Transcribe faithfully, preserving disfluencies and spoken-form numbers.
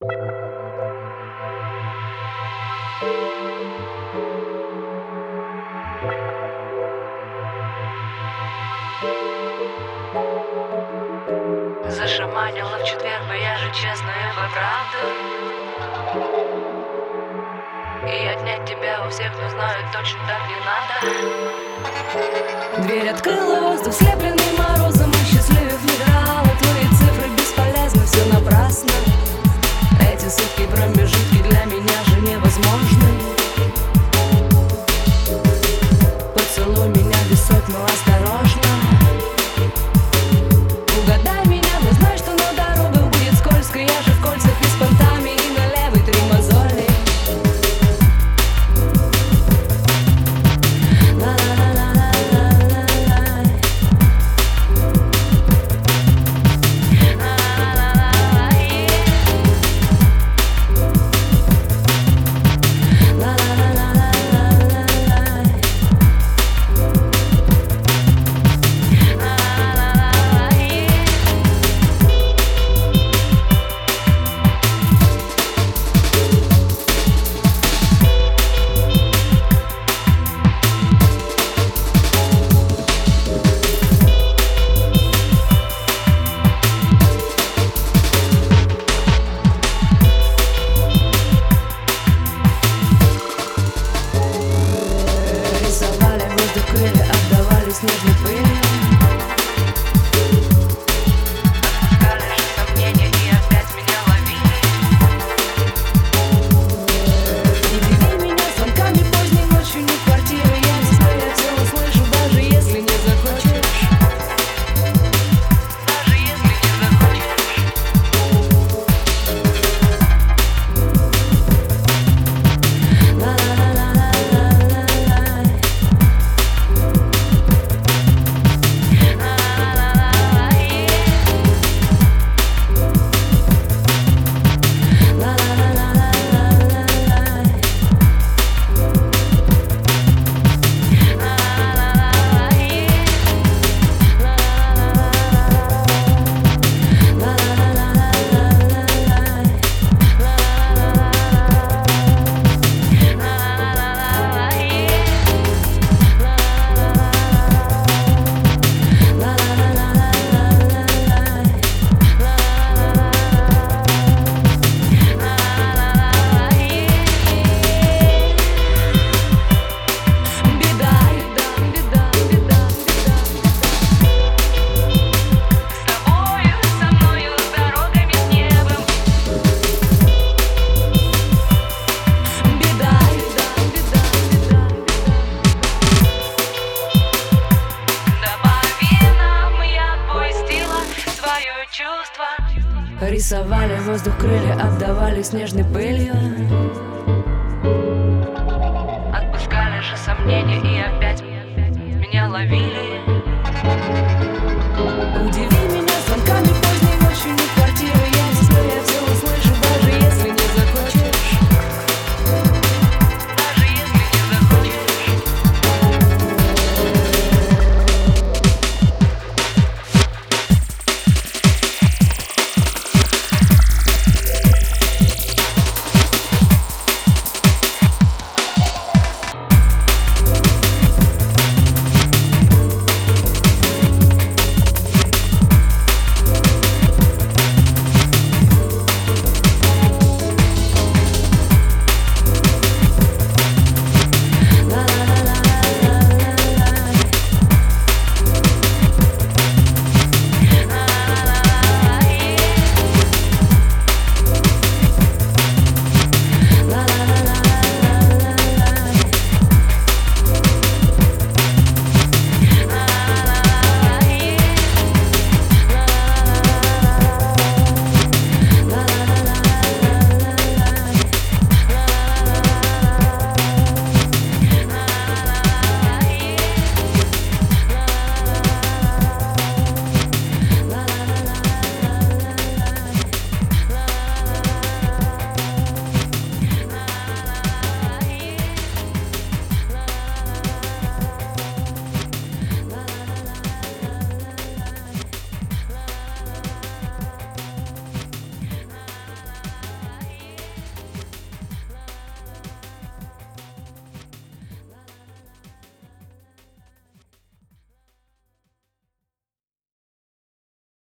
Зашаманила в четверг, но я же честная по правду. И отнять тебя у всех, но знают, точно так не надо. Дверь открыла воздух, слепленный морозом, и счастливых не играла. Твои цифры бесполезны, все напрасно. Эти сутки промежутки для меня же невозможны. Поцелуй меня без сот, но осторожно. Угадай меня, но знай, что на дорогах будет скользко. Я же в кольцах и с понтами, и на левой три мозоли. Крылья отдавали снежной пылью. Отпускали же сомнения и опять меня ловили. Не беди меня звонками поздней ночью, не в квартиру. Я не знаю, я все услышу, даже если не захочешь. Даже если не захочешь. Ла-ла-ла-ла-ла-ла-ла. Рисовали воздух, крылья отдавали снежной пылью.